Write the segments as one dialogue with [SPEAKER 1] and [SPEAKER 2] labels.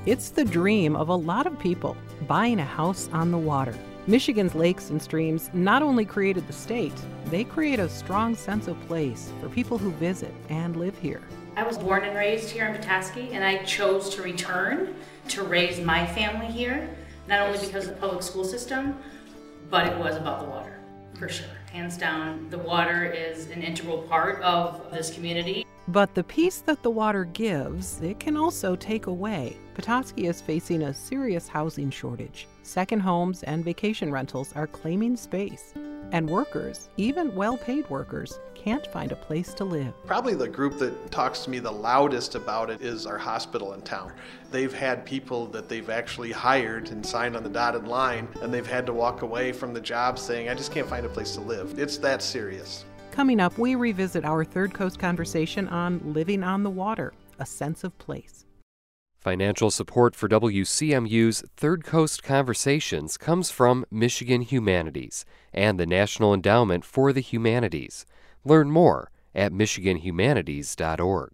[SPEAKER 1] It's the dream of a lot of people, buying a house on the water. Michigan's lakes and streams not only created the state, they create a strong sense of place for people who visit and live here.
[SPEAKER 2] I was born and raised here in Petoskey, and I chose to return to raise my family here, not only because of the public school system, but it was about the water, for sure. Hands down, the water is an integral part of this community.
[SPEAKER 1] But the peace that the water gives, it can also take away. Petoskey is facing a serious housing shortage. Second homes and vacation rentals are claiming space. And workers, even well-paid workers, can't find a place to live.
[SPEAKER 3] Probably the group that talks to me the loudest about it is our hospital in town. They've had people that they've actually hired and signed on the dotted line, and they've had to walk away from the job saying, I just can't find a place to live. It's that serious.
[SPEAKER 1] Coming up, we revisit our Third Coast conversation on living on the water, a sense of place.
[SPEAKER 4] Financial support for WCMU's Third Coast Conversations comes from Michigan Humanities and the National Endowment for the Humanities. Learn more at michiganhumanities.org.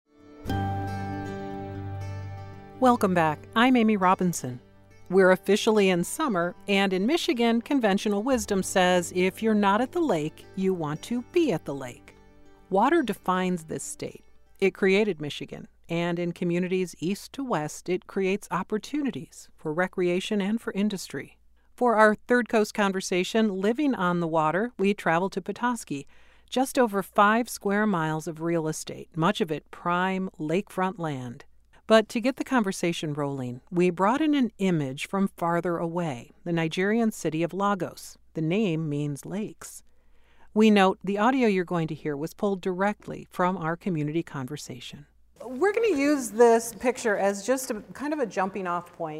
[SPEAKER 1] Welcome back. I'm Amy Robinson. We're officially in summer, and in Michigan, conventional wisdom says if you're not at the lake, you want to be at the lake. Water defines this state. It created Michigan, and in communities east to west, it creates opportunities for recreation and for industry. For our Third Coast conversation, Living on the Water, we traveled to Petoskey, just over 5 square miles of real estate, much of it prime lakefront land. But to get the conversation rolling, we brought in an image from farther away, the Nigerian city of Lagos. The name means lakes. We note the audio you're going to hear was pulled directly from our community conversation. We're going to use this picture as just a kind of a jumping off point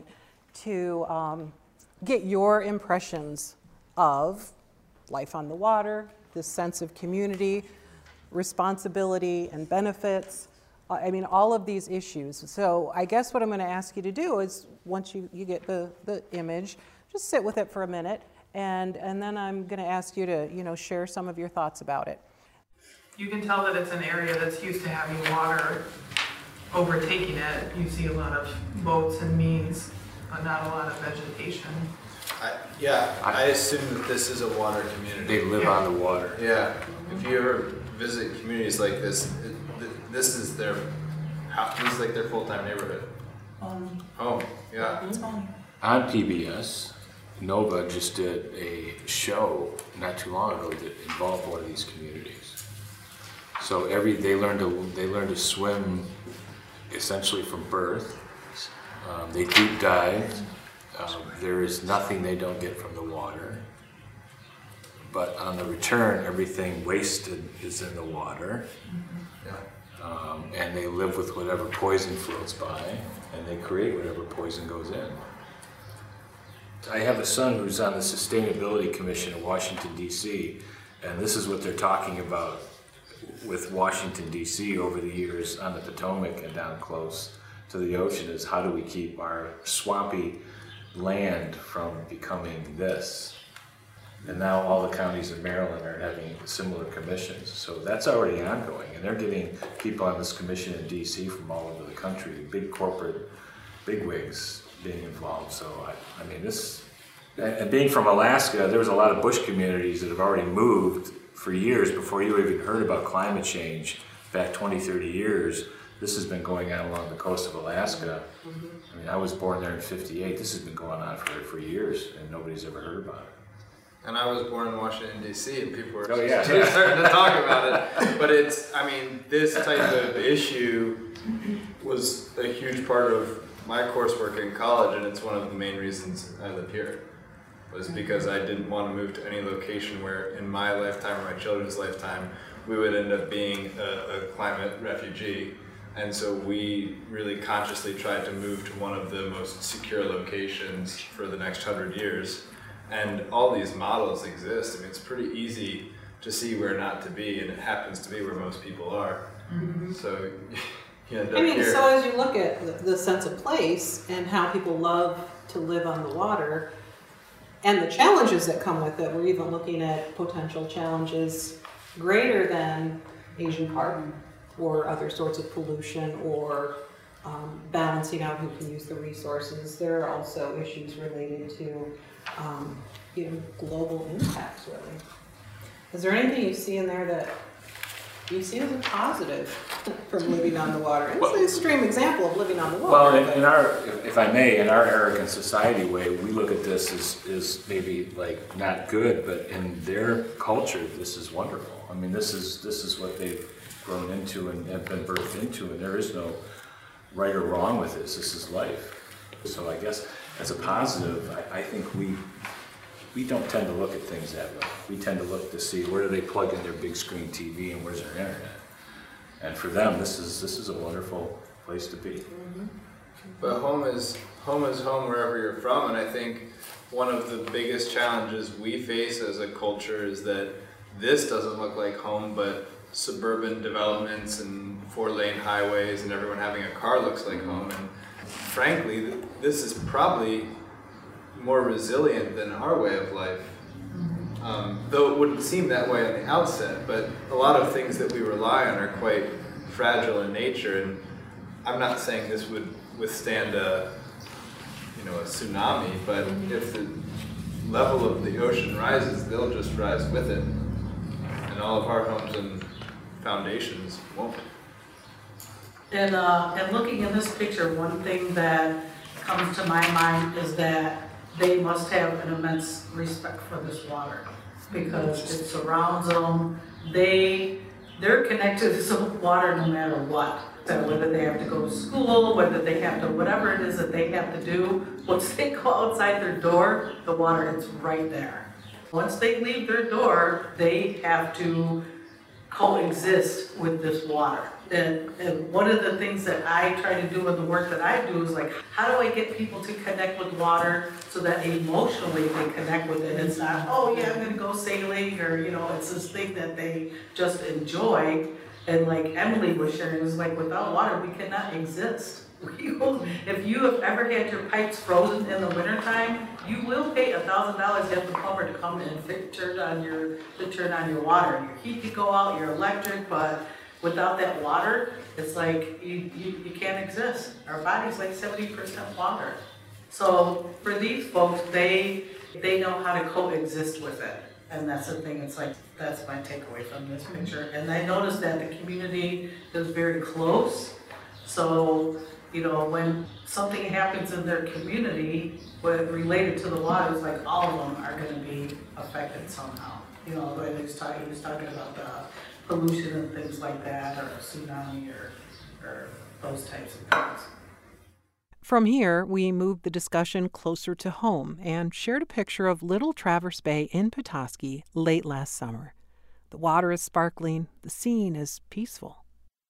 [SPEAKER 1] to get your impressions of life on the water, this sense of community, responsibility and benefits. All of these issues. So I guess what I'm going to ask you to do is, once you get the image, just sit with it for a minute, and then I'm going to ask you to, share some of your thoughts about it.
[SPEAKER 5] You can tell that it's an area that's used to having water overtaking it. You see a lot of boats and means, but not a lot of vegetation.
[SPEAKER 6] I assume that this is a water community.
[SPEAKER 7] They live on the water.
[SPEAKER 6] Yeah. If you ever visit communities like this, this is their house. This is like their full-time neighborhood. Home. Yeah.
[SPEAKER 7] On PBS, Nova just did a show not too long ago that involved one of these communities. So they learn to swim essentially from birth. They deep dive. There is nothing they don't get from the water. But on the return, everything wasted is in the water. Yeah. And they live with whatever poison floats by, and they create whatever poison goes in. I have a son who's on the Sustainability Commission in Washington, D.C., and this is what they're talking about with Washington, D.C. over the years on the Potomac and down close to the ocean, is how do we keep our swampy land from becoming this? And now all the counties in Maryland are having similar commissions. So that's already ongoing. And they're getting people on this commission in DC from all over the country, big corporate bigwigs being involved. So and being from Alaska, there was a lot of bush communities that have already moved for years before you even heard about climate change. Back 20, 30 years, this has been going on along the coast of Alaska. I was born there in '58. This has been going on for years, and nobody's ever heard about it.
[SPEAKER 6] And I was born in Washington, D.C., and people were starting to talk about it. But this type of issue was a huge part of my coursework in college, and it's one of the main reasons I live here, was because I didn't want to move to any location where in my lifetime or my children's lifetime, we would end up being a climate refugee. And so we really consciously tried to move to one of the most secure locations for the next 100 years. And all these models exist. It's pretty easy to see where not to be, and it happens to be where most people are. Mm-hmm. So you end up here.
[SPEAKER 1] So as you look at the sense of place and how people love to live on the water, and the challenges that come with it, we're even looking at potential challenges greater than Asian carp or other sorts of pollution or balancing out who can use the resources. There are also issues related to global impacts, really. Is there anything you see in there that you see as a positive from living on the water? It's an extreme example of living on the water.
[SPEAKER 7] Well, in our, if I may, in our arrogant society way, we look at this as maybe like not good, but in their culture, this is wonderful. I mean, this is what they've grown into and have been birthed into, and there is no right or wrong with this. This is life. So I guess as a positive, I think we don't tend to look at things that way. We tend to look to see where do they plug in their big screen TV and where's their internet. And for them, this is a wonderful place to be.
[SPEAKER 6] Mm-hmm. But home is home wherever you're from, and I think one of the biggest challenges we face as a culture is that this doesn't look like home, but suburban developments and 4-lane highways and everyone having a car looks like home. And frankly, this is probably more resilient than our way of life. Though it wouldn't seem that way on the outset, but a lot of things that we rely on are quite fragile in nature, and I'm not saying this would withstand a tsunami, but if the level of the ocean rises, they'll just rise with it, and all of our homes and foundations won't.
[SPEAKER 8] And looking at this picture, one thing that comes to my mind is that they must have an immense respect for this water because it surrounds them. They're connected to some water no matter what. So whether they have to go to school, whether they have to, whatever it is that they have to do, once they go outside their door, the water is right there. Once they leave their door, they have to coexist with this water. And one of the things that I try to do in the work that I do is like, how do I get people to connect with water so that emotionally they connect with it? It's not, oh yeah, I'm gonna go sailing, or it's this thing that they just enjoy. And like Emily was sharing, it's like without water we cannot exist. If you have ever had your pipes frozen in the wintertime, you will pay $1,000 to have the plumber to come in and turn on your water. Your heat could go out, your electric, but without that water, it's like you can't exist. Our body's like 70% water. So for these folks, they know how to coexist with it. And that's the thing, it's like, that's my takeaway from this picture. And I noticed that the community is very close. So, when something happens in their community related to the water, it's like all of them are gonna be affected somehow. He was talking about the pollution and things like that, or a tsunami, or those types of things.
[SPEAKER 1] From here, we moved the discussion closer to home and shared a picture of Little Traverse Bay in Petoskey late last summer. The water is sparkling, the scene is peaceful.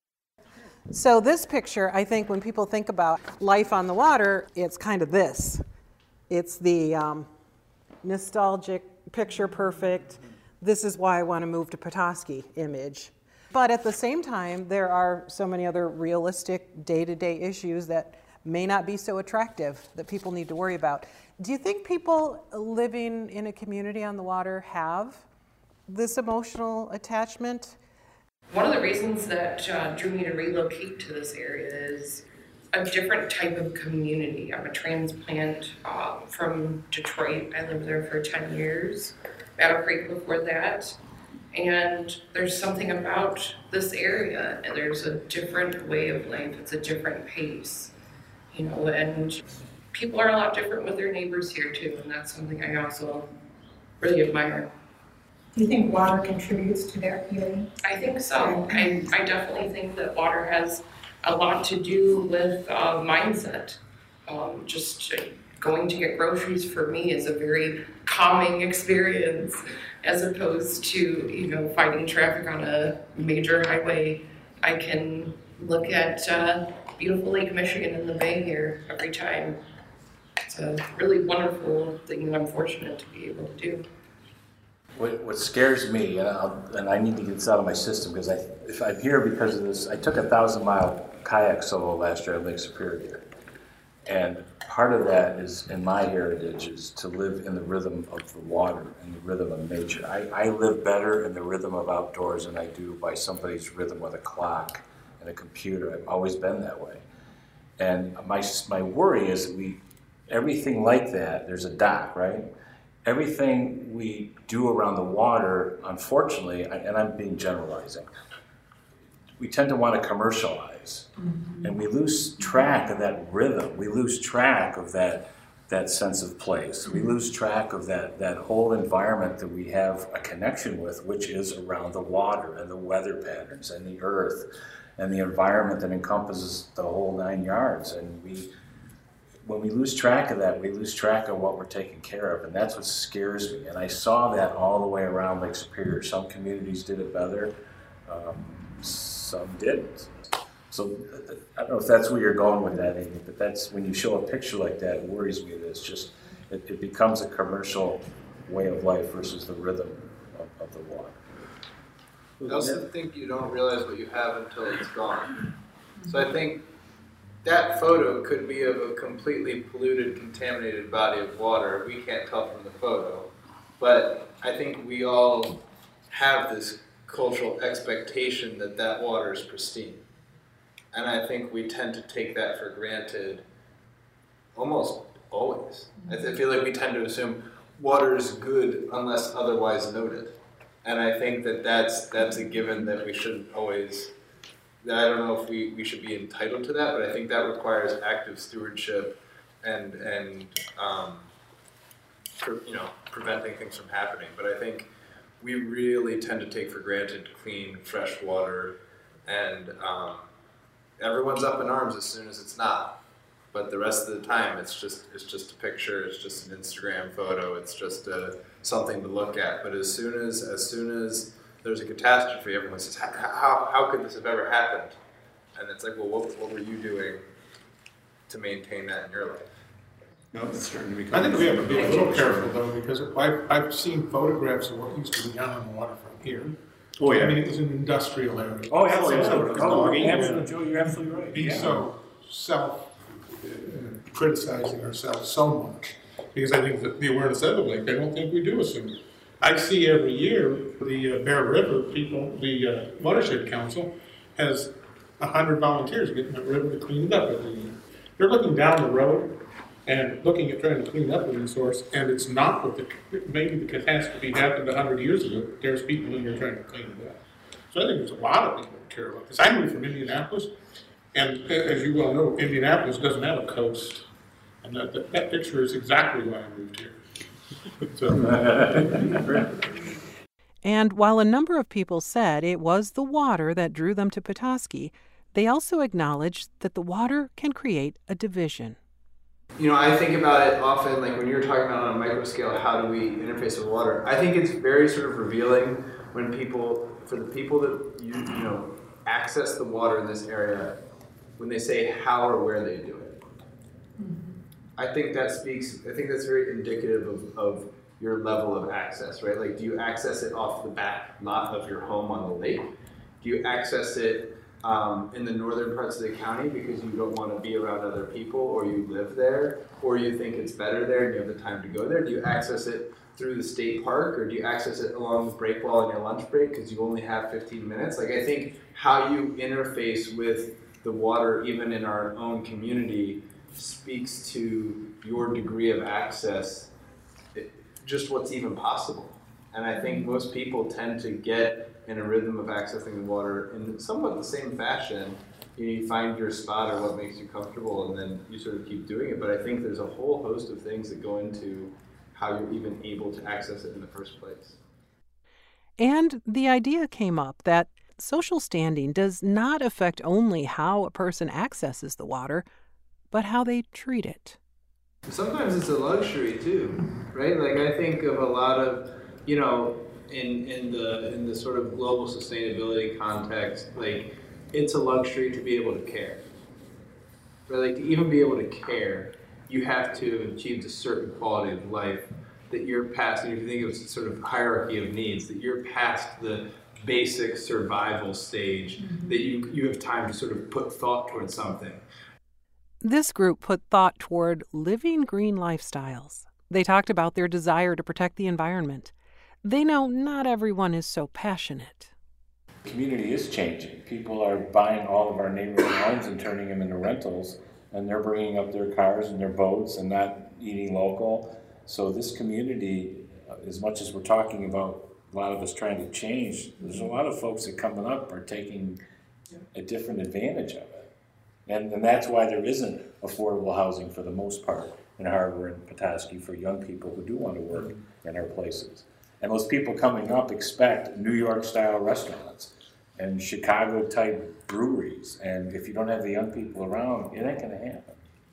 [SPEAKER 1] So this picture, I think when people think about life on the water, it's kind of this. It's the nostalgic, picture perfect, this is why I want to move to Petoskey image. But at the same time, there are so many other realistic day-to-day issues that may not be so attractive that people need to worry about. Do you think people living in a community on the water have this emotional attachment?
[SPEAKER 9] One of the reasons that drew me to relocate to this area is a different type of community. I'm a transplant from Detroit. I lived there for 10 years, Battle Creek before that. And there's something about this area, and there's a different way of life. It's a different pace, and people are a lot different with their neighbors here too, and that's something I also really admire.
[SPEAKER 10] Do you think water contributes to their healing?
[SPEAKER 9] I think so. I definitely think that water has a lot to do with mindset. Just going to get groceries for me is a very calming experience, as opposed to fighting traffic on a major highway. I can look at beautiful Lake Michigan in the bay here every time. It's a really wonderful thing that I'm fortunate to be able to do.
[SPEAKER 7] What scares me, and I need to get this out of my system, because if I'm here because of this, I took a 1,000-mile kayak solo last year at Lake Superior. And part of that is, in my heritage, is to live in the rhythm of the water and the rhythm of nature. I live better in the rhythm of outdoors than I do by somebody's rhythm with a clock and a computer. I've always been that way.
[SPEAKER 11] And my worry is that everything like that, there's a dock, right? Everything we do around the water, unfortunately, and I'm being generalizing, we tend to want to commercialize. And we lose track of that rhythm. We lose track of that sense of place. We lose track of that whole environment that we have a connection with, which is around the water and the weather patterns and the earth and the environment that encompasses the whole 9 yards. And when we lose track of that, we lose track of what we're taking care of, and that's what scares me. And I saw that all the way around Lake Superior. Some communities did it better, some didn't. So I don't know if that's where you're going with that, Amy, but that's when you show a picture like that, it worries me that it's just, it becomes a commercial way of life versus the rhythm of the water.
[SPEAKER 6] I also think you don't realize what you have until it's gone. So I think that photo could be of a completely polluted, contaminated body of water. We can't tell from the photo. But I think we all have this cultural expectation that that water is pristine. And I think we tend to take that for granted almost always. I feel like we tend to assume water is good unless otherwise noted. And I think that that's a given that we shouldn't always, I don't know if we should be entitled to that, but I think that requires active stewardship and preventing things from happening. But I think we really tend to take for granted clean, fresh water, and everyone's up in arms as soon as it's not. But the rest of the time, it's just a picture, it's just an Instagram photo, it's just something to look at. But as soon as there's a catastrophe, everyone says, how could this have ever happened? And it's like, well, what were you doing to maintain that in your life?
[SPEAKER 12] No, it's starting to become. I think we have to be a little careful though, because I've seen photographs of what used to be down on the waterfront here. Oh yeah. I mean, it was an industrial area.
[SPEAKER 11] Oh, absolutely. Joe, you're absolutely right.
[SPEAKER 12] Being so criticizing ourselves so much, because I think that the awareness of the lake, I don't think we do assume it. I see every year the Bear River people, the Watershed Council, has 100 volunteers getting the river to clean it up every year. They're looking down the road and looking at trying to clean up the resource, and it's not what maybe the catastrophe happened 100 years ago. There's people in here trying to clean it up. So I think there's a lot of people that care about this. I moved from Indianapolis, and as you well know, Indianapolis doesn't have a coast. And that picture is exactly why I moved here.
[SPEAKER 1] And while a number of people said it was the water that drew them to Petoskey, they also acknowledged that the water can create a division.
[SPEAKER 6] You know, I think about it often, like when you're talking about on a micro scale, how do we interface with water? I think it's very sort of revealing when for the people that you know access the water in this area, when they say how or where they do it. I think that's very indicative of your level of access, right? Like, do you access it off the back lot of your home on the lake? Do you access it in the northern parts of the county because you don't want to be around other people, or you live there, or you think it's better there and you have the time to go there? Do you access it through the state park, or do you access it along the break wall on your lunch break because you only have 15 minutes? Like, I think how you interface with the water, even in our own community, speaks to your degree of access, just what's even possible. And I think most people tend to get in a rhythm of accessing the water in somewhat the same fashion. You find your spot or what makes you comfortable, and then you sort of keep doing it. But I think there's a whole host of things that go into how you're even able to access it in the first place.
[SPEAKER 1] And the idea came up that social standing does not affect only how a person accesses the water, but how they treat it.
[SPEAKER 6] Sometimes it's a luxury too, right? Like, I think of a lot of, you know, in the sort of global sustainability context, like, it's a luxury to be able to care. Right? Like, to even be able to care, you have to have achieved a certain quality of life that you're past. And if you think of sort of hierarchy of needs, that you're past the basic survival stage, that you have time to sort of put thought towards something.
[SPEAKER 1] This group put thought toward living green lifestyles. They talked about their desire to protect the environment. They know not everyone is so passionate.
[SPEAKER 11] The community is changing. People are buying all of our neighborhood homes and turning them into rentals and they're bringing up their cars and their boats and not eating local. So this community, as much as we're talking about a lot of us trying to change, there's a lot of folks that coming up are taking a different advantage of it. And that's why there isn't affordable housing for the most part in Harbor and Petoskey for young people who do want to work in our places. And those people coming up expect New York-style restaurants and Chicago-type breweries. And if you don't have the young people around, it ain't going to happen.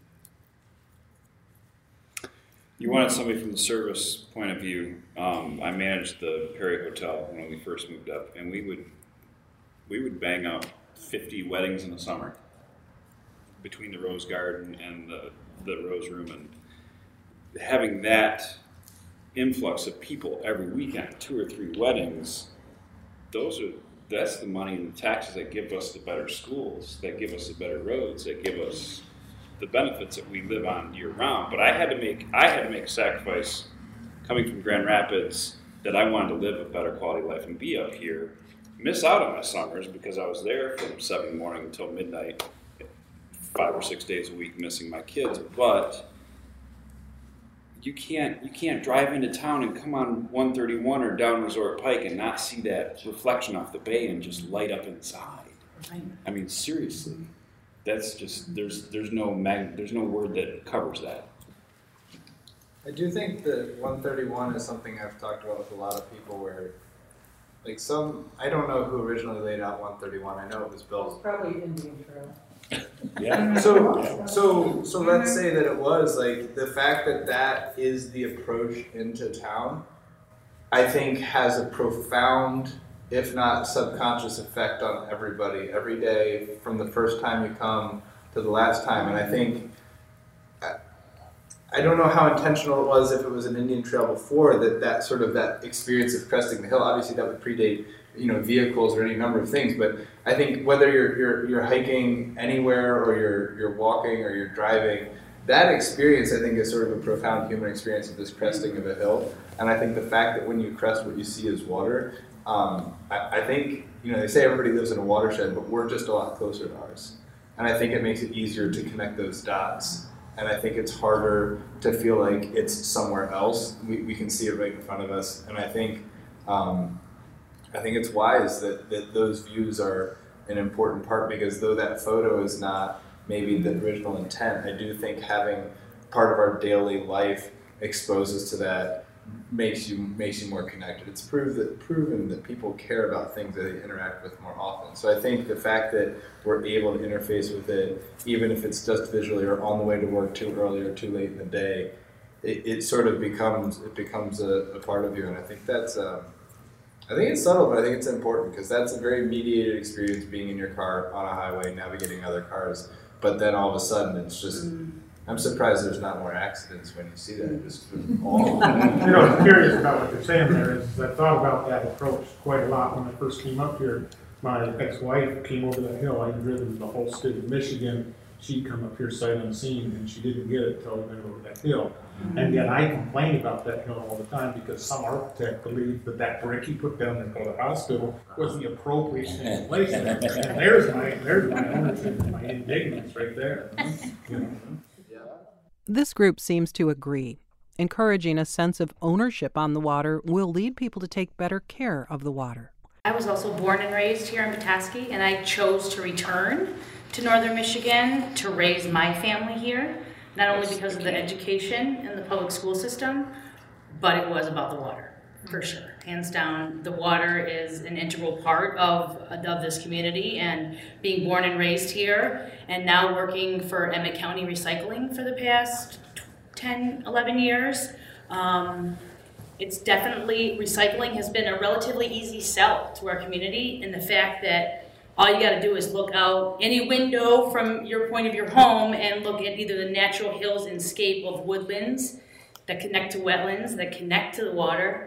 [SPEAKER 13] You wanted somebody from the service point of view. I managed the Perry Hotel when we first moved up, and we would bang out 50 weddings in the summer between the Rose Garden and the Rose Room, and having that influx of people every weekend, 2 or 3 weddings, that's the money and the taxes that give us the better schools, that give us the better roads, that give us the benefits that we live on year round. But I had to make a sacrifice coming from Grand Rapids that I wanted to live a better quality life and be up here, miss out on my summers because I was there from 7 in the morning until midnight, 5 or 6 days a week missing my kids. But you can't drive into town and come on 131 or down Resort Pike and not see that reflection off the bay and just light up inside. I mean, seriously, that's just there's no word that covers that.
[SPEAKER 6] I do think that 131 is something I've talked about with a lot of people where, like I don't know who originally laid out 131. I know it was Bill.
[SPEAKER 8] It's probably Indian Trail.
[SPEAKER 6] Yeah. So let's say that it was like the fact that is the approach into town, I think has a profound, if not subconscious, effect on everybody every day from the first time you come to the last time. And I think I don't know how intentional it was if it was an Indian Trail before that sort of that experience of cresting the hill. Obviously that would predate vehicles or any number of things, but I think whether you're hiking anywhere or you're walking or you're driving, that experience I think is sort of a profound human experience of this cresting of a hill. And I think the fact that when you crest what you see is water, I think they say everybody lives in a watershed, but we're just a lot closer to ours. And I think it makes it easier to connect those dots. And I think it's harder to feel like it's somewhere else. We can see it right in front of us. And I think it's wise that those views are an important part, because though that photo is not maybe the original intent, I do think having part of our daily life exposes to that makes you more connected. It's proven that people care about things that they interact with more often. So I think the fact that we're able to interface with it, even if it's just visually or on the way to work too early or too late in the day, it sort of becomes a part of you. And I think that's I think it's subtle, but I think it's important, because that's a very mediated experience, being in your car on a highway, navigating other cars. But then all of a sudden, it's just, I'm surprised there's not more accidents when you see that. Just all.
[SPEAKER 12] I'm curious about what you're saying there. Is I thought about that approach quite a lot when I first came up here. My ex-wife came over that hill. I'd driven the whole state of Michigan. She'd come up here sight unseen, and she didn't get it until we went over that hill. And yet I complain about that hill all the time, because some architect believed that brick he put down there for the hospital was the appropriate thing to place it. And there's my ownership and my indignance right there.
[SPEAKER 1] This group seems to agree. Encouraging a sense of ownership on the water will lead people to take better care of the water.
[SPEAKER 2] I was also born and raised here in Petoskey, and I chose to return to northern Michigan to raise my family here, not only because of the education and the public school system, but it was about the water, for sure. Hands down, the water is an integral part of this community, and being born and raised here, and now working for Emmett County Recycling for the past 10, 11 years, it's definitely, recycling has been a relatively easy sell to our community, in the fact that all you got to do is look out any window from your point of your home and look at either the natural hills and scape of woodlands that connect to wetlands, that connect to the water.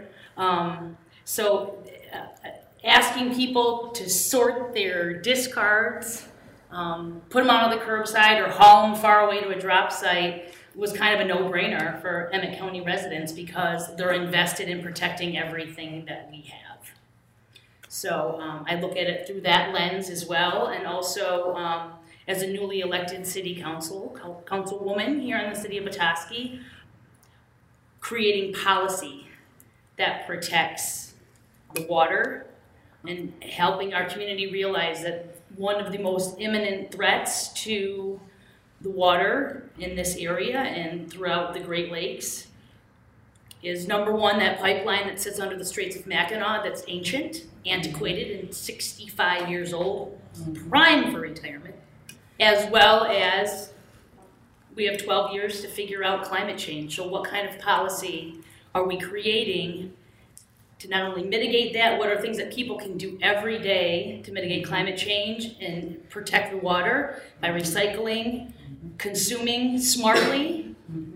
[SPEAKER 2] Asking people to sort their discards, put them out on the curbside or haul them far away to a drop site was kind of a no-brainer for Emmett County residents, because they're invested in protecting everything that we have. So I look at it through that lens as well, and also as a newly elected city councilwoman here in the city of Petoskey, creating policy that protects the water and helping our community realize that one of the most imminent threats to the water in this area and throughout the Great Lakes is, number one, that pipeline that sits under the Straits of Mackinac that's ancient, antiquated, and 65 years old, prime for retirement, as well as we have 12 years to figure out climate change. So what kind of policy are we creating to not only mitigate that, what are things that people can do every day to mitigate climate change and protect the water by recycling, consuming smartly,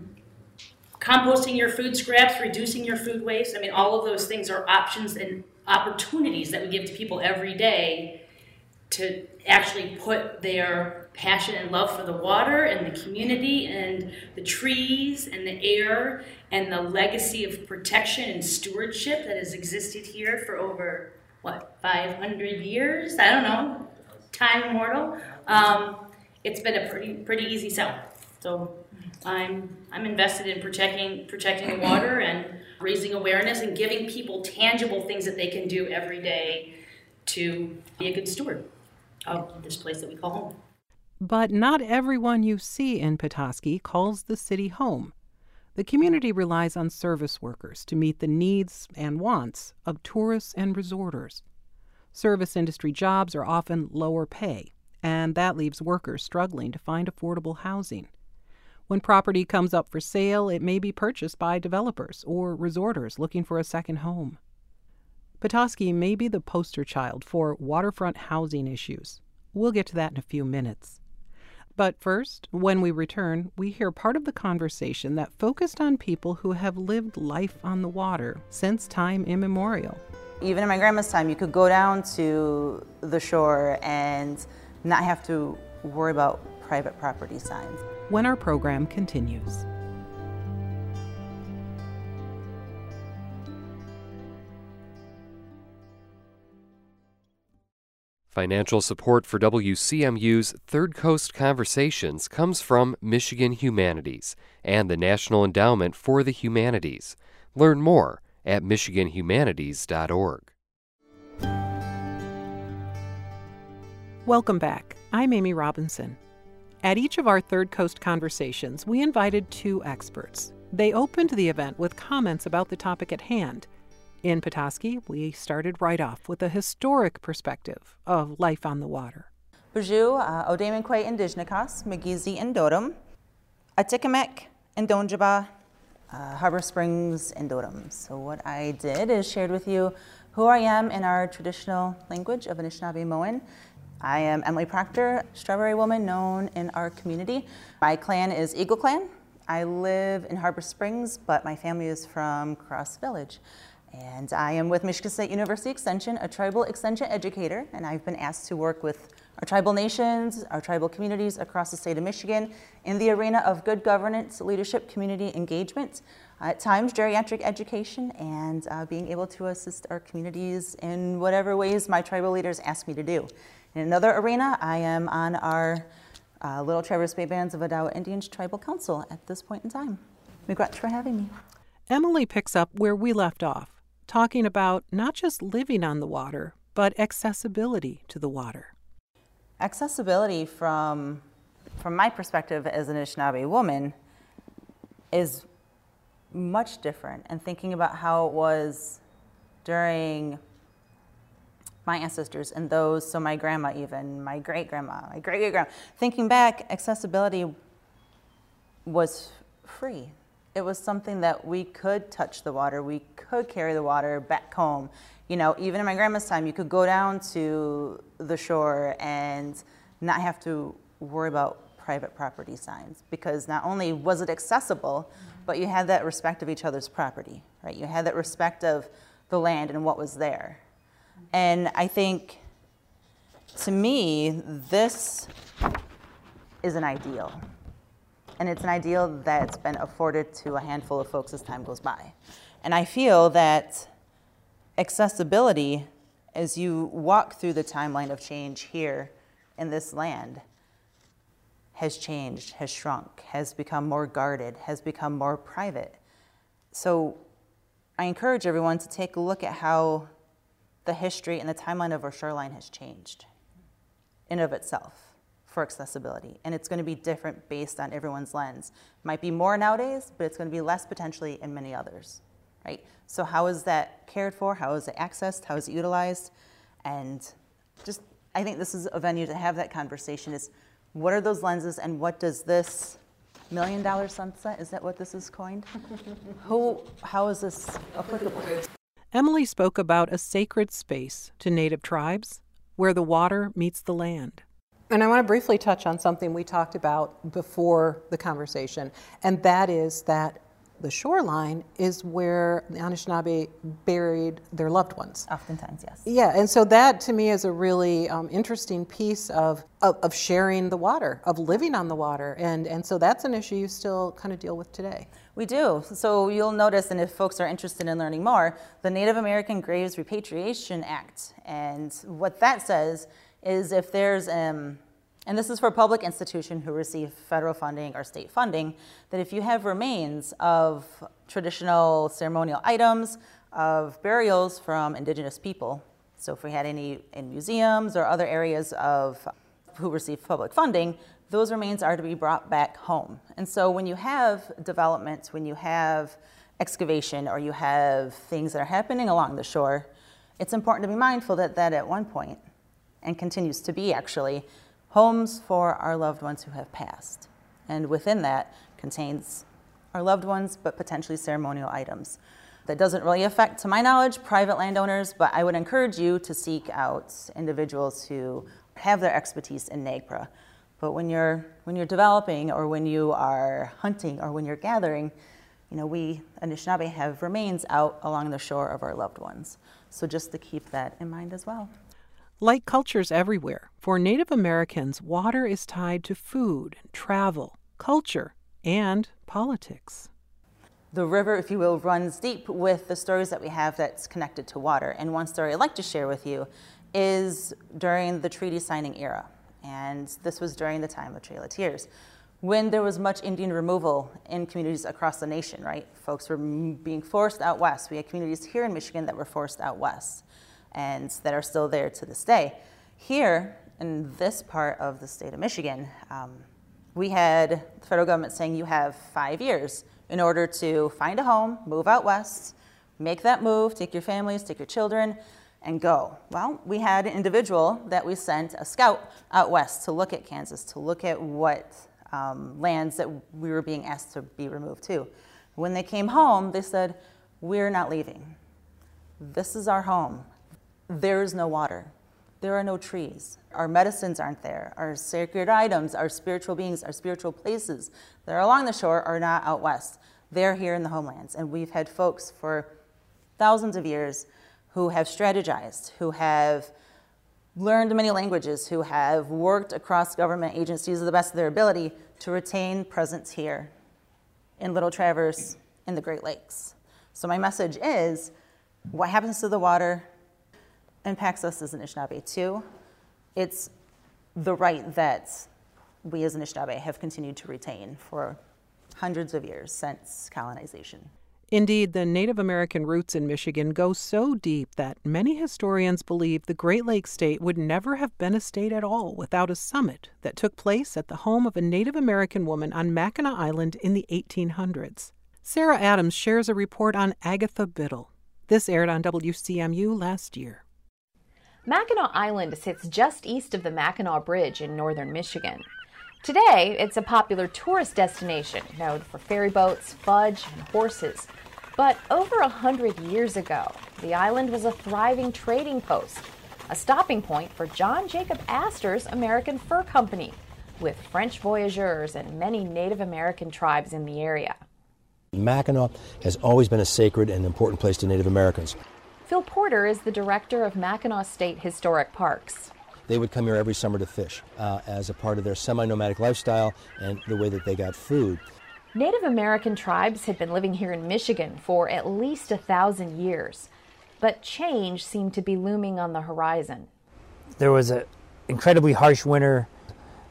[SPEAKER 2] composting your food scraps, reducing your food waste. I mean, all of those things are options and opportunities that we give to people every day to actually put their passion and love for the water and the community and the trees and the air and the legacy of protection and stewardship that has existed here for over, 500 years? I don't know, time immortal. It's been a pretty easy sell. So I'm invested in protecting the water and raising awareness and giving people tangible things that they can do every day to be a good steward of this place that we call home.
[SPEAKER 1] But not everyone you see in Petoskey calls the city home. The community relies on service workers to meet the needs and wants of tourists and resorters. Service industry jobs are often lower pay, and that leaves workers struggling to find affordable housing. When property comes up for sale, it may be purchased by developers or resorters looking for a second home. Petoskey may be the poster child for waterfront housing issues. We'll get to that in a few minutes. But first, when we return, we hear part of the conversation that focused on people who have lived life on the water since time immemorial.
[SPEAKER 14] Even in my grandma's time, you could go down to the shore and not have to worry about private property signs.
[SPEAKER 1] When our program continues.
[SPEAKER 4] Financial support for WCMU's Third Coast Conversations comes from Michigan Humanities and the National Endowment for the Humanities. Learn more at michiganhumanities.org.
[SPEAKER 1] Welcome back. I'm Amy Robinson. At each of our Third Coast Conversations, we invited two experts. They opened the event with comments about the topic at hand. In Petoskey, we started right off with a historic perspective of life on the water.
[SPEAKER 14] Buju, Odaminquay Indigenous, Magizi and Dodom, Atikamek and Donjaba, Harbor Springs and Dodom. So what I did is shared with you who I am in our traditional language of Anishinaabe-Moan. I am Emily Proctor, Strawberry Woman known in our community. My clan is Eagle Clan. I live in Harbor Springs, but my family is from Cross Village. And I am with Michigan State University Extension, a tribal extension educator, and I've been asked to work with our tribal nations, our tribal communities across the state of Michigan in the arena of good governance, leadership, community engagement, at times geriatric education, and being able to assist our communities in whatever ways my tribal leaders ask me to do. In another arena, I am on our Little Traverse Bay Bands of Odawa Indians Tribal Council at this point in time. Miigwech for having me.
[SPEAKER 1] Emily picks up where we left off, talking about not just living on the water, but accessibility to the water.
[SPEAKER 14] Accessibility from my perspective as an Anishinaabe woman is much different, and thinking about how it was during my ancestors and those, so my grandma even, my great-grandma, my great-great-grandma. Thinking back, accessibility was free. It was something that we could touch the water, we could carry the water back home. You know, even in my grandma's time, you could go down to the shore and not have to worry about private property signs, because not only was it accessible, but you had that respect of each other's property, right? You had that respect of the land and what was there. And I think, to me, this is an ideal. And it's an ideal that's been afforded to a handful of folks as time goes by. And I feel that accessibility, as you walk through the timeline of change here in this land, has changed, has shrunk, has become more guarded, has become more private. So I encourage everyone to take a look at how the history and the timeline of our shoreline has changed in of itself for accessibility. And it's going to be different based on everyone's lens. Might be more nowadays, but it's going to be less potentially in many others, right? So how is that cared for? How is it accessed? How is it utilized? And just, I think this is a venue to have that conversation is, what are those lenses and what does this $1 million sunset, is that what this is coined? How is this applicable?
[SPEAKER 1] Emily spoke about a sacred space to Native tribes where the water meets the land. And I want to briefly touch on something we talked about before the conversation, and that is that the shoreline is where the Anishinaabe buried their loved ones.
[SPEAKER 14] Oftentimes, yes.
[SPEAKER 1] Yeah, and so that to me is a really interesting piece of sharing the water, of living on the water, and so that's an issue you still kind of deal with today.
[SPEAKER 14] We do. So you'll notice, and if folks are interested in learning more, the Native American Graves Repatriation Act, and what that says is if there's and this is for public institutions who receive federal funding or state funding, that if you have remains of traditional ceremonial items, of burials from indigenous people, so if we had any in museums or other areas of who receive public funding, those remains are to be brought back home. And so when you have development, when you have excavation, or you have things that are happening along the shore, it's important to be mindful that at one point, and continues to be actually, homes for our loved ones who have passed. And within that contains our loved ones, but potentially ceremonial items. That doesn't really affect, to my knowledge, private landowners, but I would encourage you to seek out individuals who have their expertise in NAGPRA. But when you're developing, or when you are hunting, or when you're gathering, we Anishinaabe have remains out along the shore of our loved ones. So just to keep that in mind as well.
[SPEAKER 1] Like cultures everywhere, for Native Americans, water is tied to food, travel, culture, and politics.
[SPEAKER 14] The river, if you will, runs deep with the stories that we have that's connected to water. And one story I'd like to share with you is during the treaty signing era. And this was during the time of Trail of Tears, when there was much Indian removal in communities across the nation, right? Folks were being forced out west. We had communities here in Michigan that were forced out west, and that are still there to this day. Here, in this part of the state of Michigan, we had the federal government saying you have 5 years in order to find a home, move out west, make that move, take your families, take your children, and go. Well, we had an individual that we sent, a scout, out west to look at Kansas, to look at what lands that we were being asked to be removed to. When they came home, they said, we're not leaving. This is our home. There is no water. There are no trees. Our medicines aren't there. Our sacred items, our spiritual beings, our spiritual places that are along the shore are not out west. They're here in the homelands. And we've had folks for thousands of years who have strategized, who have learned many languages, who have worked across government agencies to the best of their ability to retain presence here in Little Traverse, in the Great Lakes. So my message is, what happens to the water impacts us as Anishinaabe too. It's the right that we as Anishinaabe have continued to retain for hundreds of years since colonization.
[SPEAKER 1] Indeed, the Native American roots in Michigan go so deep that many historians believe the Great Lakes state would never have been a state at all without a summit that took place at the home of a Native American woman on Mackinac Island in the 1800s. Sarah Adams shares a report on Agatha Biddle. This aired on WCMU last year.
[SPEAKER 15] Mackinac Island sits just east of the Mackinac Bridge in northern Michigan. Today, it's a popular tourist destination known for ferry boats, fudge, and horses. But over 100 years ago, the island was a thriving trading post, a stopping point for John Jacob Astor's American Fur Company, with French voyageurs and many Native American tribes in the area.
[SPEAKER 16] Mackinac has always been a sacred and important place to Native Americans.
[SPEAKER 15] Phil Porter is the director of Mackinac State Historic Parks.
[SPEAKER 16] They would come here every summer to fish as a part of their semi-nomadic lifestyle and the way that they got food.
[SPEAKER 15] Native American tribes had been living here in Michigan for at least 1,000 years, but change seemed to be looming on the horizon.
[SPEAKER 17] There was an incredibly harsh winter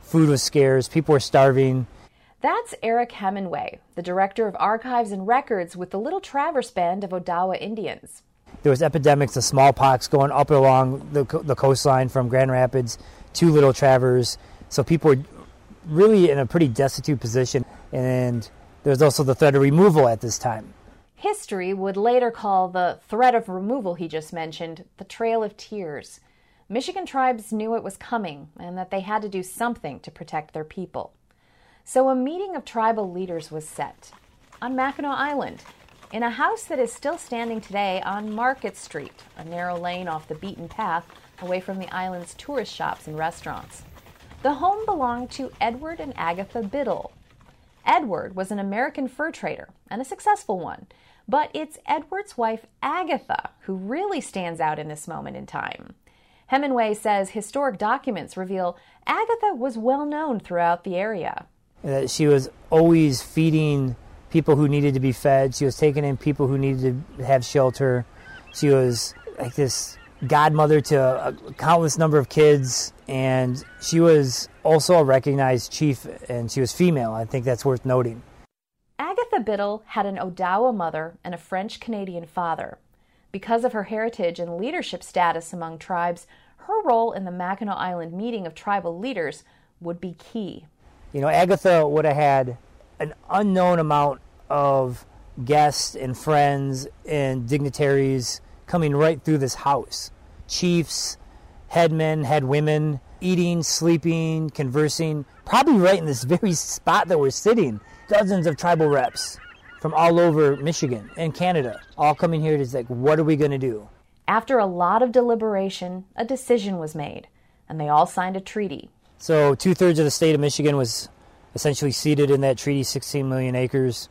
[SPEAKER 17] food was scarce, people were starving.
[SPEAKER 15] That's Eric Hemingway, the Director of Archives and Records with the Little Traverse Band of Odawa Indians.
[SPEAKER 17] There was epidemics of smallpox going up along the coastline from Grand Rapids to Little Traverse, so people were really in a pretty destitute position, and there was also the threat of removal at this time.
[SPEAKER 15] History would later call the threat of removal he just mentioned the Trail of Tears. Michigan tribes knew it was coming and that they had to do something to protect their people. So a meeting of tribal leaders was set on Mackinac Island, in a house that is still standing today on Market Street, a narrow lane off the beaten path away from the island's tourist shops and restaurants. The home belonged to Edward and Agatha Biddle. Edward was an American fur trader, and a successful one, but it's Edward's wife Agatha who really stands out in this moment in time. Hemingway says historic documents reveal Agatha was well known throughout the area.
[SPEAKER 17] That she was always feeding people who needed to be fed. She was taking in people who needed to have shelter. She was like this godmother to a countless number of kids, and she was also a recognized chief, and she was female. I think that's worth noting.
[SPEAKER 15] Agatha Biddle had an Odawa mother and a French-Canadian father. Because of her heritage and leadership status among tribes, her role in the Mackinac Island meeting of tribal leaders would be key.
[SPEAKER 17] You know, Agatha would have had an unknown amount of guests and friends and dignitaries coming right through this house. Chiefs, headmen, headwomen, eating, sleeping, conversing, probably right in this very spot that we're sitting. Dozens of tribal reps from all over Michigan and Canada, all coming here to say, what are we going to do?
[SPEAKER 15] After a lot of deliberation, a decision was made, and they all signed a treaty.
[SPEAKER 17] So 2/3 of the state of Michigan was essentially ceded in that treaty, 16 million acres,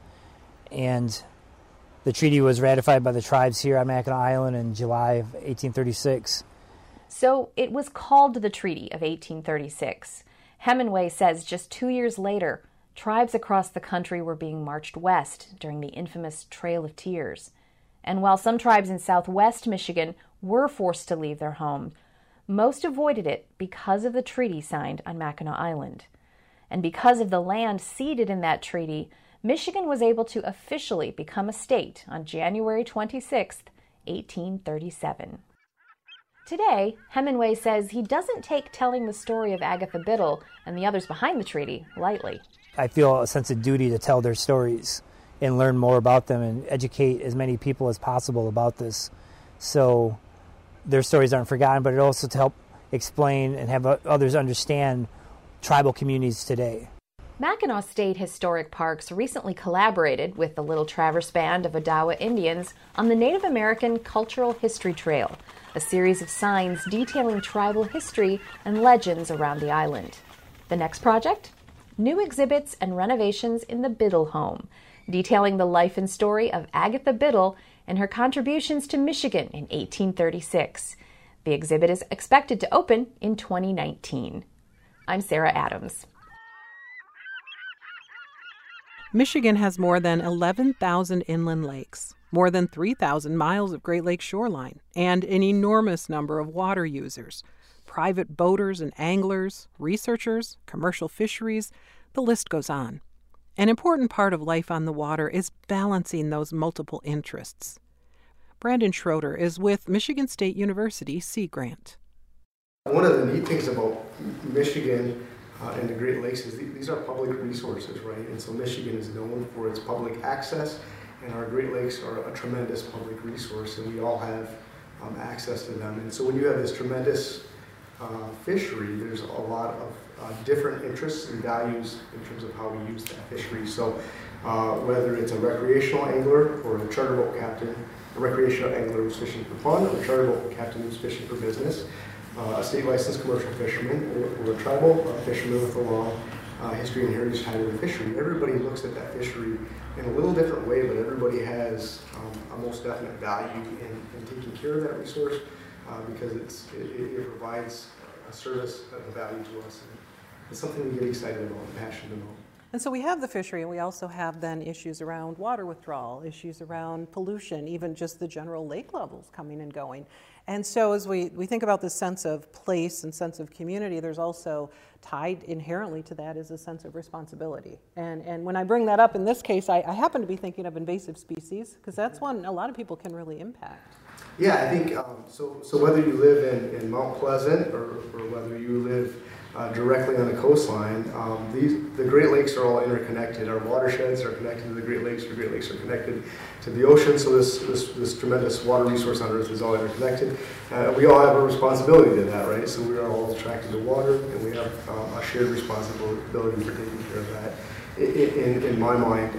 [SPEAKER 17] and the treaty was ratified by the tribes here on Mackinac Island in July of 1836.
[SPEAKER 15] So it was called the Treaty of 1836. Hemingway says just 2 years later, tribes across the country were being marched west during the infamous Trail of Tears. And while some tribes in southwest Michigan were forced to leave their home, most avoided it because of the treaty signed on Mackinac Island. And because of the land ceded in that treaty, Michigan was able to officially become a state on January 26, 1837. Today, Hemingway says he doesn't take telling the story of Agatha Biddle and the others behind the treaty lightly.
[SPEAKER 17] I feel a sense of duty to tell their stories and learn more about them and educate as many people as possible about this, so their stories aren't forgotten, but it also to help explain and have others understand tribal communities today.
[SPEAKER 15] Mackinac State Historic Parks recently collaborated with the Little Traverse Band of Odawa Indians on the Native American Cultural History Trail, a series of signs detailing tribal history and legends around the island. The next project? New exhibits and renovations in the Biddle home, detailing the life and story of Agatha Biddle and her contributions to Michigan in 1836. The exhibit is expected to open in 2019. I'm Sarah Adams.
[SPEAKER 1] Michigan has more than 11,000 inland lakes, more than 3,000 miles of Great Lakes shoreline, and an enormous number of water users. Private boaters and anglers, researchers, commercial fisheries, the list goes on. An important part of life on the water is balancing those multiple interests. Brandon Schroeder is with Michigan State University Sea Grant.
[SPEAKER 18] One of the neat things about Michigan and the Great Lakes is these are public resources, right? And so Michigan is known for its public access, and our Great Lakes are a tremendous public resource, and we all have access to them. And so when you have this tremendous fishery, there's a lot of different interests and values in terms of how we use that fishery. So whether it's a recreational angler or a charter boat captain, a recreational angler who's fishing for fun, or a charter boat captain who's fishing for business, a state licensed commercial fisherman, or a tribal fisherman with a long history and heritage tied to the fishery. Everybody looks at that fishery in a little different way, but everybody has a most definite value in taking care of that resource because it provides a service of value to us. And it's something we get excited about and passionate about.
[SPEAKER 1] And so we have the fishery, and we also have then issues around water withdrawal, issues around pollution, even just the general lake levels coming and going. And so as we think about this sense of place and sense of community, there's also tied inherently to that is a sense of responsibility. And when I bring that up in this case, I happen to be thinking of invasive species, because that's one a lot of people can really impact.
[SPEAKER 18] Yeah, I think, so whether you live in Mount Pleasant or whether you live directly on the coastline, the Great Lakes are all interconnected. Our watersheds are connected to the Great Lakes are connected to the ocean, so this tremendous water resource on Earth is all interconnected. We all have a responsibility to that, right? So we are all attracted to water, and we have a shared responsibility for taking care of that. In my mind,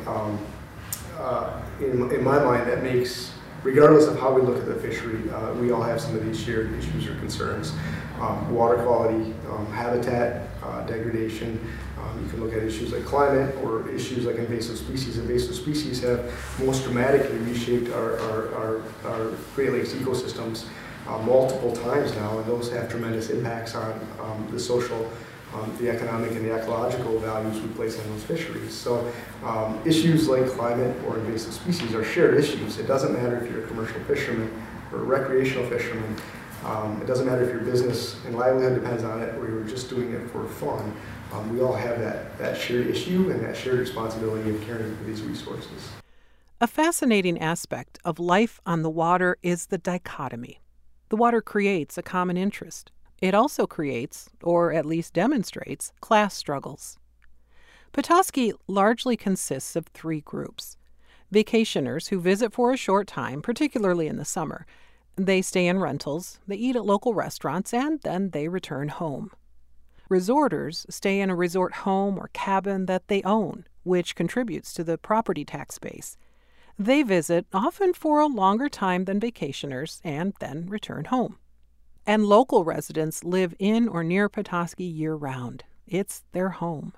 [SPEAKER 18] that makes, regardless of how we look at the fishery, we all have some of these shared issues or concerns. Water quality, habitat degradation. You can look at issues like climate or issues like invasive species. Invasive species have most dramatically reshaped our Great Lakes ecosystems multiple times now, and those have tremendous impacts on the social, the economic, and the ecological values we place on those fisheries. So issues like climate or invasive species are shared issues. It doesn't matter if you're a commercial fisherman or a recreational fisherman. It doesn't matter if your business and livelihood depends on it or you're just doing it for fun. We all have that shared issue and that shared responsibility of caring for these resources.
[SPEAKER 1] A fascinating aspect of life on the water is the dichotomy. The water creates a common interest. It also creates, or at least demonstrates, class struggles. Petoskey largely consists of three groups. Vacationers who visit for a short time, particularly in the summer. They stay in rentals, they eat at local restaurants, and then they return home. Resorters stay in a resort home or cabin that they own, which contributes to the property tax base. They visit, often for a longer time than vacationers, and then return home. And local residents live in or near Petoskey year-round. It's their home.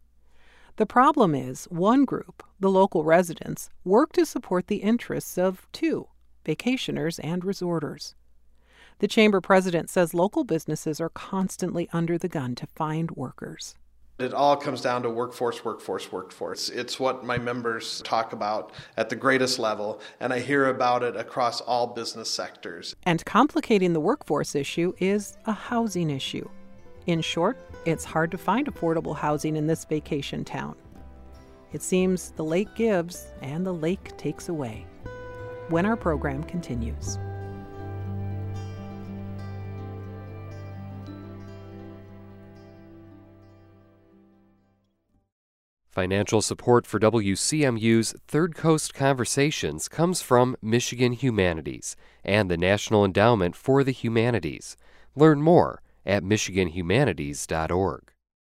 [SPEAKER 1] The problem is, one group, the local residents, work to support the interests of two, vacationers and resorters. The chamber president says local businesses are constantly under the gun to find workers.
[SPEAKER 3] It all comes down to workforce. It's what my members talk about at the greatest level, and I hear about it across all business sectors.
[SPEAKER 1] And complicating the workforce issue is a housing issue. In short, it's hard to find affordable housing in this vacation town. It seems the lake gives and the lake takes away. When our program continues.
[SPEAKER 4] Financial support for WCMU's Third Coast Conversations comes from Michigan Humanities and the National Endowment for the Humanities. Learn more at michiganhumanities.org.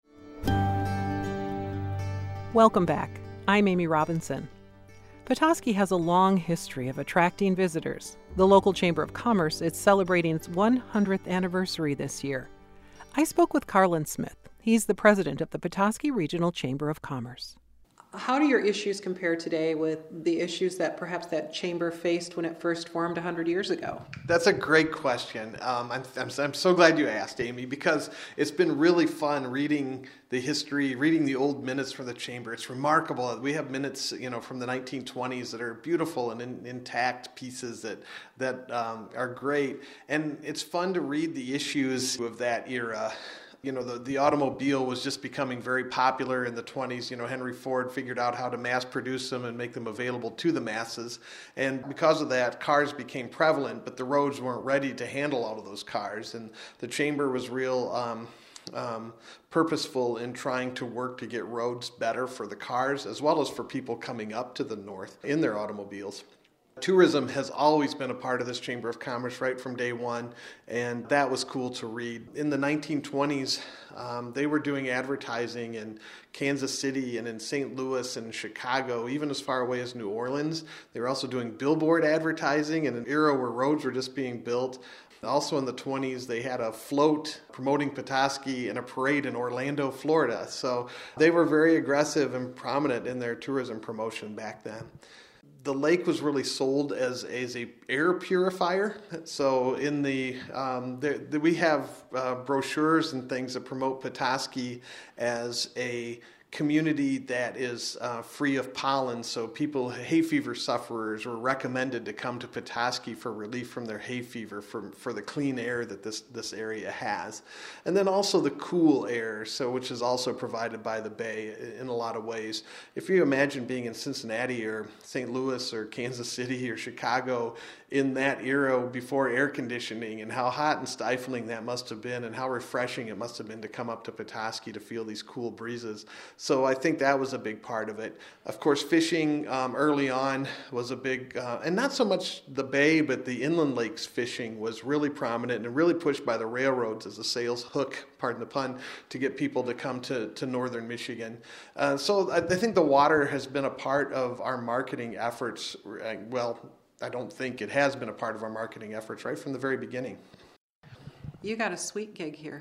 [SPEAKER 1] Welcome back. I'm Amy Robinson. Petoskey has a long history of attracting visitors. The local Chamber of Commerce is celebrating its 100th anniversary this year. I spoke with Carlin Smith. He's the president of the Petoskey Regional Chamber of Commerce. How do your issues compare today with the issues that perhaps that chamber faced when it first formed 100 years ago?
[SPEAKER 3] That's a great question. I'm so glad you asked, Amy, because it's been really fun reading the history, reading the old minutes from the chamber. It's remarkable. We have minutes, from the 1920s that are beautiful and intact pieces that are great. And it's fun to read the issues of that era. The automobile was just becoming very popular in the 20s. Henry Ford figured out how to mass produce them and make them available to the masses. And because of that, cars became prevalent, but the roads weren't ready to handle all of those cars. And the chamber was real purposeful in trying to work to get roads better for the cars, as well as for people coming up to the north in their automobiles. Tourism has always been a part of this Chamber of Commerce right from day one, and that was cool to read. In the 1920s, they were doing advertising in Kansas City and in St. Louis and Chicago, even as far away as New Orleans. They were also doing billboard advertising in an era where roads were just being built. Also in the 20s, they had a float promoting Petoskey and a parade in Orlando, Florida. So they were very aggressive and prominent in their tourism promotion back then. The lake was really sold as a air purifier. So in we have brochures and things that promote Petoskey as a community that is free of pollen, so people, hay fever sufferers, were recommended to come to Petoskey for relief from their hay fever, for the clean air that this area has. And then also the cool air, which is also provided by the Bay in a lot of ways. If you imagine being in Cincinnati or St. Louis or Kansas City or Chicago in that era before air conditioning, and how hot and stifling that must have been, and how refreshing it must have been to come up to Petoskey to feel these cool breezes. So I think that was a big part of it. Of course, fishing early on was a big, and not so much the Bay, but the inland lakes fishing was really prominent and really pushed by the railroads as a sales hook, pardon the pun, to get people to come to northern Michigan. So I think the water has been a part of our marketing efforts. Well, I don't think it has been a part of our marketing efforts right from the very beginning.
[SPEAKER 1] You got a sweet gig here.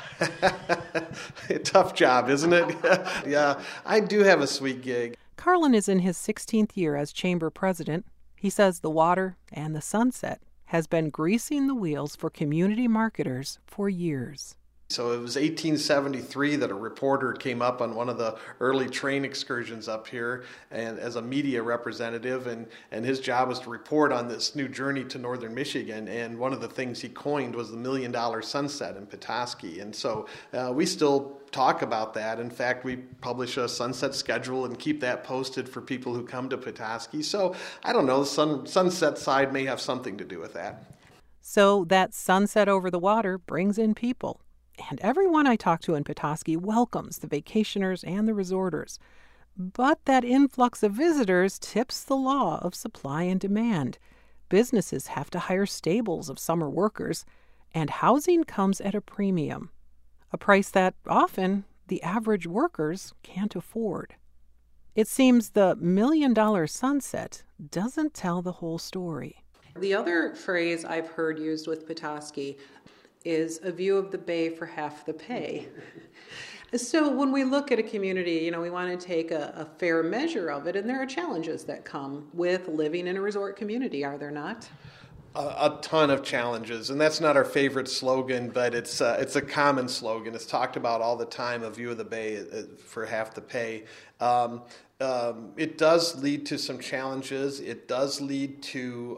[SPEAKER 3] A tough job, isn't it? Yeah, I do have a sweet gig.
[SPEAKER 1] Carlin is in his 16th year as chamber president. He says the water and the sunset has been greasing the wheels for community marketers for years.
[SPEAKER 3] So it was 1873 that a reporter came up on one of the early train excursions up here, and as a media representative, and his job was to report on this new journey to northern Michigan. And one of the things he coined was the $1 Million Sunset in Petoskey. And so we still talk about that. In fact, we publish a sunset schedule and keep that posted for people who come to Petoskey. So I don't know, the sunset side may have something to do with that.
[SPEAKER 1] So that sunset over the water brings in people. And everyone I talk to in Petoskey welcomes the vacationers and the resorters. But that influx of visitors tips the law of supply and demand. Businesses have to hire stables of summer workers, and housing comes at a premium, a price that often the average workers can't afford. It seems the $1 Million Sunset doesn't tell the whole story.
[SPEAKER 19] The other phrase I've heard used with Petoskey is a view of the Bay for half the pay. So when we look at a community, we want to take a fair measure of it, and there are challenges that come with living in a resort community, are there not?
[SPEAKER 3] A ton of challenges, and that's not our favorite slogan, but it's a common slogan. It's talked about all the time, a view of the Bay for half the pay. It does lead to some challenges. It does lead to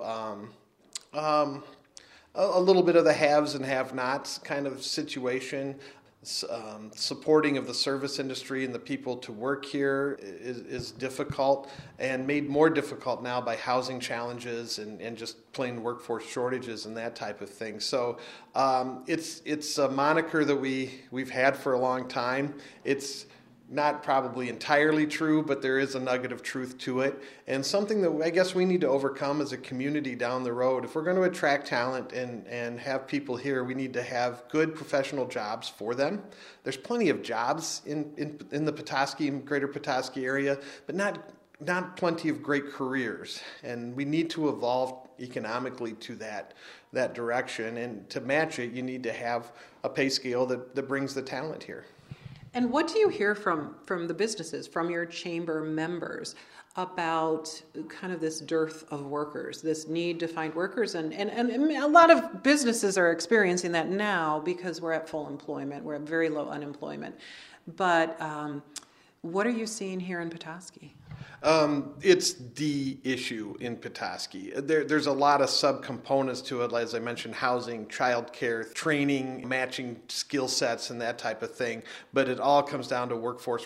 [SPEAKER 3] a little bit of the haves and have-nots kind of situation. Supporting of the service industry and the people to work here is difficult, and made more difficult now by housing challenges and just plain workforce shortages and that type of thing. So it's a moniker that we've had for a long time. It's not probably entirely true, but there is a nugget of truth to it, and something that I guess we need to overcome as a community down the road. If we're going to attract talent and have people here, we need to have good professional jobs for them. There's plenty of jobs in the Petoskey, greater Petoskey area, but not plenty of great careers, and we need to evolve economically to that direction, and to match it, you need to have a pay scale that brings the talent here.
[SPEAKER 19] And what do you hear from the businesses, from your chamber members, about kind of this dearth of workers, this need to find workers? And a lot of businesses are experiencing that now because we're at full employment, we're at very low unemployment. But what are you seeing here in Petoskey?
[SPEAKER 3] It's the issue in Petoskey. There's a lot of subcomponents to it, as I mentioned, housing, childcare, training, matching skill sets, and that type of thing. But it all comes down to workforce.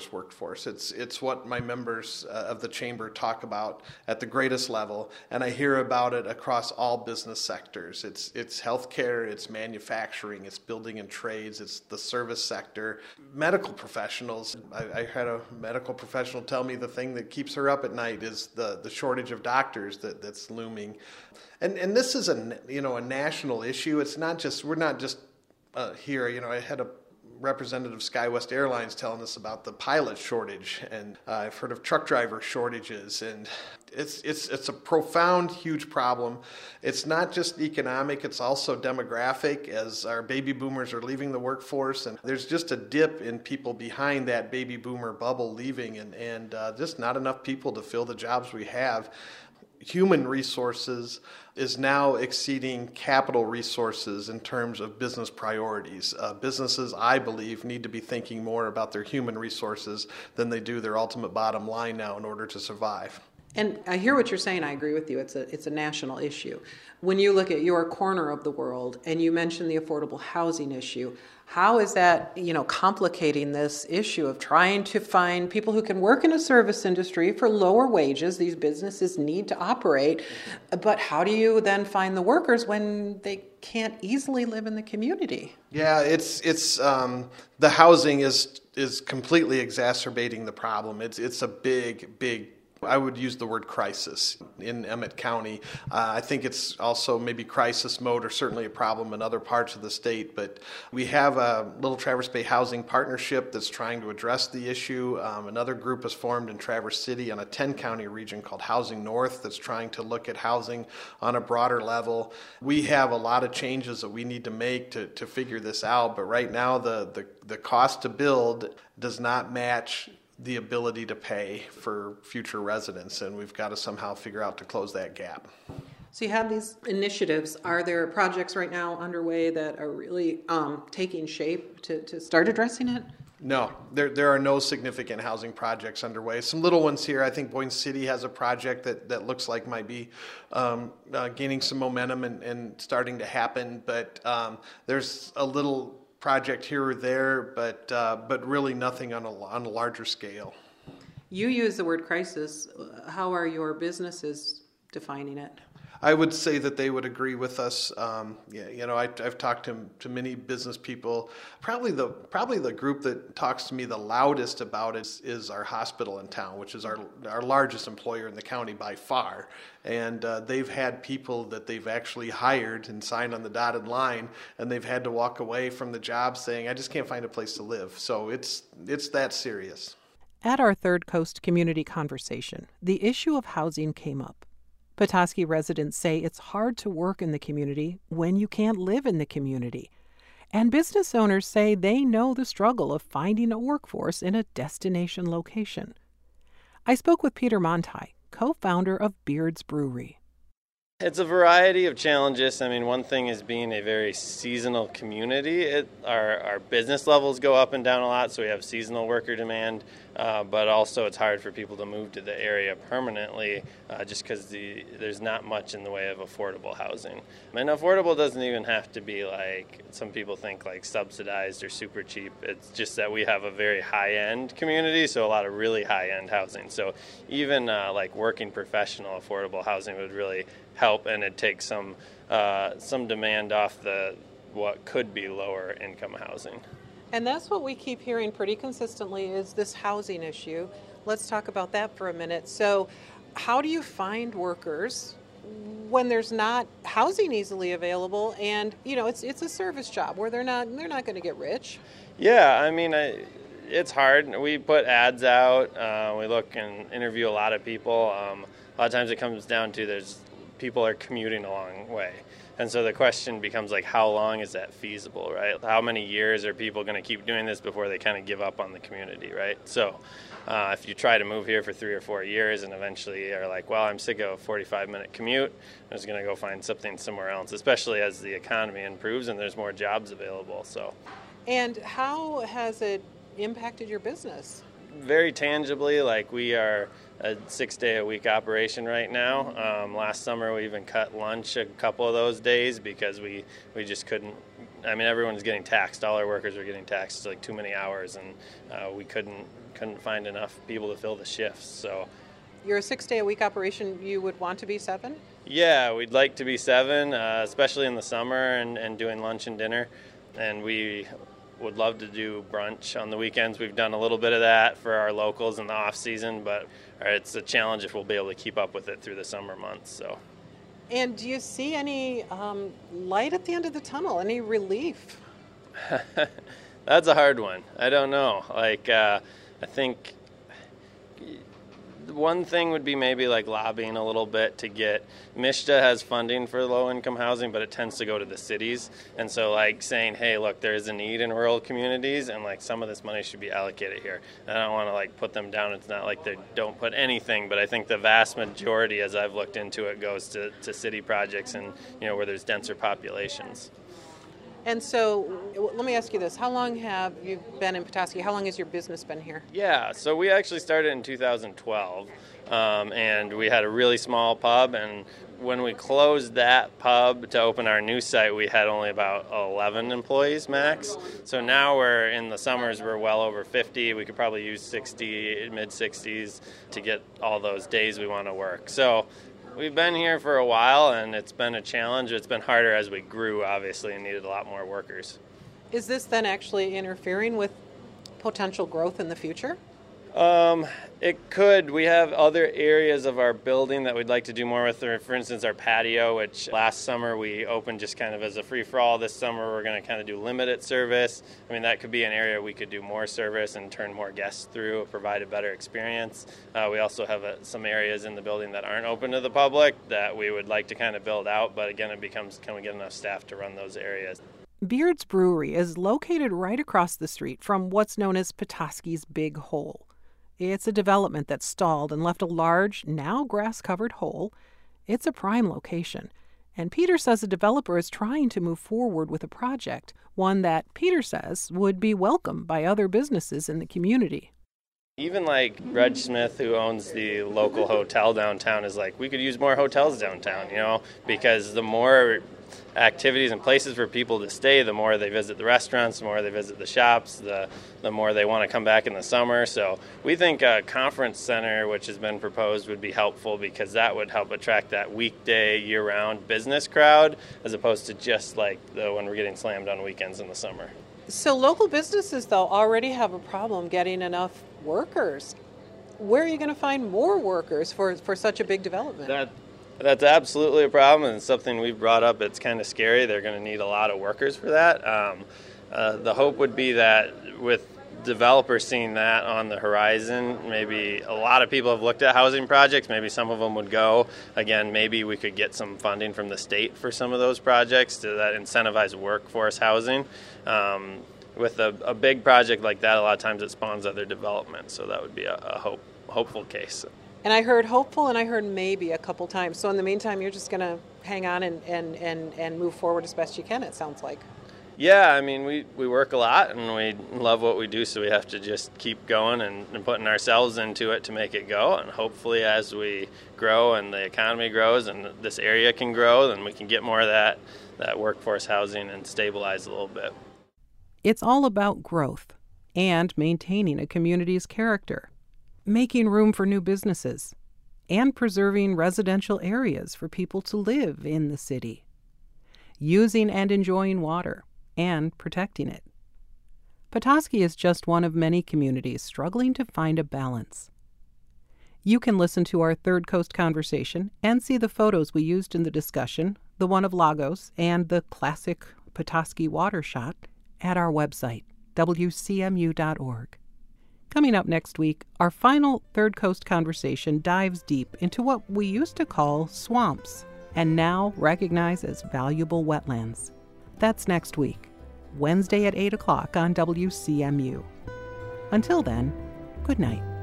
[SPEAKER 3] It's what my members of the chamber talk about at the greatest level, and I hear about it across all business sectors. It's healthcare, it's manufacturing, it's building and trades, it's the service sector, medical professionals. I had a medical professional tell me the thing that keeps her up at night is the shortage of doctors that's looming, and this is a national issue. It's not just we're not just here. I had a representative of SkyWest Airlines telling us about the pilot shortage, and I've heard of truck driver shortages, and it's a profound, huge problem. It's not just economic, it's also demographic, as our baby boomers are leaving the workforce, and there's just a dip in people behind that baby boomer bubble leaving, and just not enough people to fill the jobs we have. human resources is now exceeding capital resources in terms of business priorities. Businesses, I believe, need to be thinking more about their human resources than they do their ultimate bottom line now in order to survive.
[SPEAKER 19] And I hear what you're saying. I agree with you. It's a national issue. When you look at your corner of the world and you mention the affordable housing issue, how is that, complicating this issue of trying to find people who can work in a service industry for lower wages? These businesses need to operate, but how do you then find the workers when they can't easily live in the community?
[SPEAKER 3] Yeah, it's the housing is completely exacerbating the problem. It's a big, I would use the word crisis in Emmett County. I think it's also maybe crisis mode, or certainly a problem in other parts of the state. But we have a Little Traverse Bay Housing Partnership that's trying to address the issue. Another group is formed in Traverse City on a 10-county region called Housing North that's trying to look at housing on a broader level. We have a lot of changes that we need to make to figure this out. But right now, the cost to build does not match the ability to pay for future residents, and we've got to somehow figure out to close that gap.
[SPEAKER 19] So you have these initiatives. Are there projects right now underway that are really taking shape to start addressing it?
[SPEAKER 3] No, there are no significant housing projects underway. Some little ones here. I think Boyne City has a project that looks like might be gaining some momentum and starting to happen, but there's a little project here or there, but really nothing on a larger scale.
[SPEAKER 19] You use the word crisis. How are your businesses defining it?
[SPEAKER 3] I would say that they would agree with us. I've talked to many business people. Probably the group that talks to me the loudest about it is our hospital in town, which is our largest employer in the county by far. And they've had people that they've actually hired and signed on the dotted line, and they've had to walk away from the job saying, I just can't find a place to live. So it's that serious.
[SPEAKER 1] At our Third Coast community conversation, the issue of housing came up. Petoskey residents say it's hard to work in the community when you can't live in the community. And business owners say they know the struggle of finding a workforce in a destination location. I spoke with Peter Monti, co-founder of Beard's Brewery.
[SPEAKER 20] It's a variety of challenges. I mean, one thing is being a very seasonal community. Our business levels go up and down a lot, so we have seasonal worker demand, but also it's hard for people to move to the area permanently just because there's not much in the way of affordable housing. And affordable doesn't even have to be like some people think like subsidized or super cheap. It's just that we have a very high-end community, so a lot of really high-end housing. So even like working professional affordable housing would really help, and it takes some demand off what could be lower income housing.
[SPEAKER 19] And that's what we keep hearing pretty consistently is this housing issue. Let's talk about that for a minute. So how do you find workers when there's not housing easily available, and it's a service job where they're not going to get rich?
[SPEAKER 20] Yeah, I mean, it's hard. We put ads out. We look and interview a lot of people. A lot of times it comes down to people are commuting a long way. And so the question becomes like, how long is that feasible, right? How many years are people going to keep doing this before they kind of give up on the community, right? So if you try to move here for 3 or 4 years and eventually are like, well, I'm sick of a 45-minute commute, I'm just going to go find something somewhere else, especially as the economy improves and there's more jobs available. So.
[SPEAKER 19] And how has it impacted your business?
[SPEAKER 20] Very tangibly, like we are a 6-day-a-week operation right now. Last summer we even cut lunch a couple of those days because we just couldn't. I mean, everyone's getting taxed. All our workers were getting taxed. It's like too many hours, and we couldn't find enough people to fill the shifts. So
[SPEAKER 19] you're a 6-day-a-week operation. You would want to be 7?
[SPEAKER 20] Yeah, we'd like to be 7, especially in the summer and doing lunch and dinner. And we would love to do brunch on the weekends. We've done a little bit of that for our locals in the off season, but it's a challenge if we'll be able to keep up with it through the summer months. So.
[SPEAKER 19] And do you see any light at the end of the tunnel? Any relief?
[SPEAKER 20] That's a hard one. I don't know. I think One thing would be maybe like lobbying a little bit to get, MSHDA has funding for low-income housing, but it tends to go to the cities. And so like saying, hey, look, there's a need in rural communities, and like some of this money should be allocated here. And I don't want to like put them down. It's not like they don't put anything, but I think the vast majority, as I've looked into it, goes to city projects and, where there's denser populations.
[SPEAKER 19] And so let me ask you this. How long have you been in Petoskey? How long has your business been here?
[SPEAKER 20] Yeah, so we actually started in 2012, and we had a really small pub, and when we closed that pub to open our new site, we had only about 11 employees max. So now we're in the summers, we're well over 50. We could probably use 60, mid-60s to get all those days we want to work. So we've been here for a while, and it's been a challenge. It's been harder as we grew, obviously, and needed a lot more workers.
[SPEAKER 19] Is this then actually interfering with potential growth in the future?
[SPEAKER 20] It could. We have other areas of our building that we'd like to do more with. For instance, our patio, which last summer we opened just kind of as a free-for-all. This summer we're going to kind of do limited service. I mean, that could be an area we could do more service and turn more guests through, provide a better experience. We also have some areas in the building that aren't open to the public that we would like to kind of build out. But again, it becomes, can we get enough staff to run those areas?
[SPEAKER 1] Beard's Brewery is located right across the street from what's known as Petoskey's Big Hole. It's a development that stalled and left a large, now grass-covered hole. It's a prime location, and Peter says the developer is trying to move forward with a project, one that Peter says would be welcomed by other businesses in the community.
[SPEAKER 20] Even like Reg Smith, who owns the local hotel downtown, is like, we could use more hotels downtown, because the more activities and places for people to stay, the more they visit the restaurants, the more they visit the shops, the more they want to come back in the summer. So we think a conference center, which has been proposed, would be helpful because that would help attract that weekday, year-round business crowd, as opposed to just like when we're getting slammed on weekends in the summer.
[SPEAKER 19] So local businesses, though, already have a problem getting enough workers. Where are you going to find more workers for such a big development?
[SPEAKER 20] That's absolutely a problem, and it's something we've brought up. It's kind of scary. They're going to need a lot of workers for that. The hope would be that with developers seeing that on the horizon, maybe a lot of people have looked at housing projects. Maybe some of them would go. Again, maybe we could get some funding from the state for some of those projects that incentivize workforce housing. With a big project like that, a lot of times it spawns other development, so that would be a hopeful case.
[SPEAKER 19] And I heard hopeful and I heard maybe a couple times. So in the meantime, you're just going to hang on and move forward as best you can, it sounds like.
[SPEAKER 20] Yeah, I mean, we work a lot and we love what we do, so we have to just keep going and putting ourselves into it to make it go. And hopefully as we grow and the economy grows and this area can grow, then we can get more of that workforce housing and stabilize a little bit.
[SPEAKER 1] It's all about growth and maintaining a community's character, making room for new businesses, and preserving residential areas for people to live in the city, using and enjoying water, and protecting it. Petoskey is just one of many communities struggling to find a balance. You can listen to our Third Coast conversation and see the photos we used in the discussion, the one of Lagos and the classic Petoskey water shot, at our website, wcmu.org. Coming up next week, our final Third Coast conversation dives deep into what we used to call swamps and now recognize as valuable wetlands. That's next week, Wednesday at 8 o'clock on WCMU. Until then, good night.